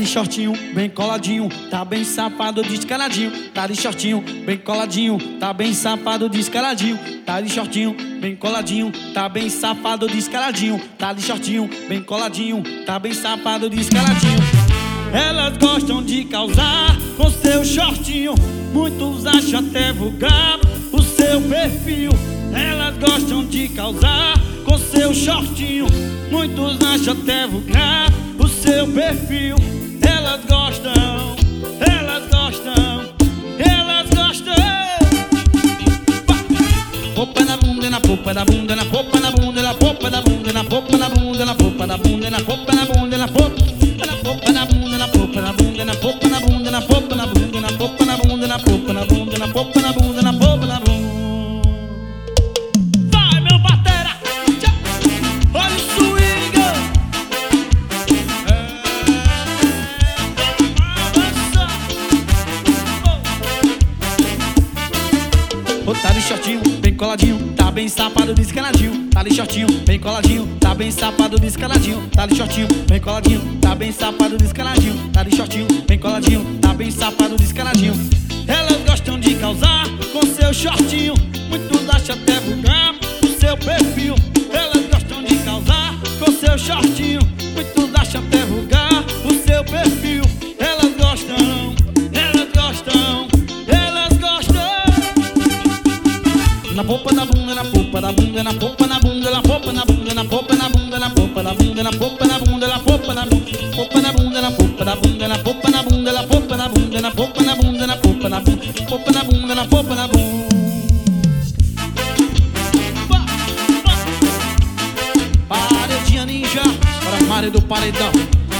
de shortinho, bem coladinho, tá bem safado, descaradinho. Tá de shortinho, bem coladinho, tá bem safado, descaradinho. Tá de shortinho, bem coladinho, tá bem safado, descaradinho. Tá de shortinho, bem coladinho, tá bem safado, descaradinho. Elas gostam de causar com seu shortinho, muitos acham até vulgar o seu perfil. Elas gostam de causar com seu shortinho, muitos acham até vulgar o seu perfil. Elas gostam, elas gostam, elas gostam. Popa na bunda, na popa da bunda, na popa na bunda, na popa da bunda, na popa na bunda, na popa da bunda, na popa na bunda, na popa na bunda, na popa na bunda, na popa na bunda, na popa na bunda, na popa na bunda, na popa na bunda, na popa na bunda, na popa na bunda. Vai, meu batera! Olha o swing! Tá de shortinho, bem coladinho, tá bem safado, descaradinho. Tá de shortinho, bem coladinho, tá bem safado, descaradinho. Tá de shortinho, bem coladinho, tá bem safado, descaradinho. Tá de shortinho, bem coladinho, tá bem safado, descaradinho. Elas gostam de causar com seu shortinho, muitos acham até vulgar o seu perfil. Elas gostam de causar com seu shortinho, muitos acham até vulgar o seu perfil. Elas gostam, elas gostam, elas gostam. Na popa da bunda, na popa da bunda, na popa na bunda, na popa na bunda, na popa na bunda, na popa da bunda, na popa na bunda, na popa na bunda, popa na bunda, na popa da bunda, na popa na bunda, na popa na bunda, na popa na bunda, na popa na bunda, popa na bunda, na popa na bunda. Paredinha ninja para Mário do Paredão.